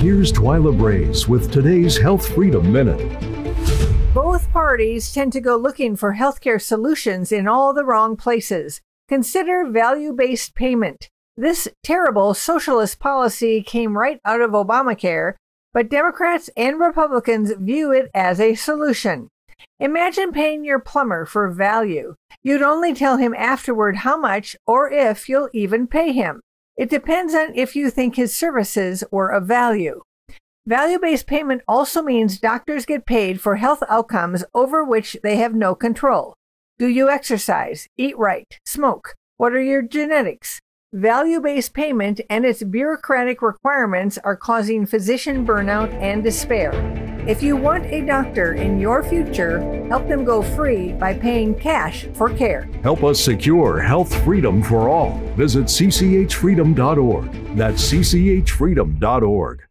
Here's Twyla Braze with today's Health Freedom Minute. Both parties tend to go looking for healthcare solutions in all the wrong places. Consider value-based payment. This terrible socialist policy came right out of Obamacare, but Democrats and Republicans view it as a solution. Imagine paying your plumber for value. You'd only tell him afterward how much or if you'll even pay him. It depends on if you think his services were of value. Value-based payment also means doctors get paid for health outcomes over which they have no control. Do you exercise, eat right, smoke? What are your genetics? Value-based payment and its bureaucratic requirements are causing physician burnout and despair. If you want a doctor in your future, help them go free by paying cash for care. Help us secure health freedom for all. Visit cchfreedom.org. That's cchfreedom.org.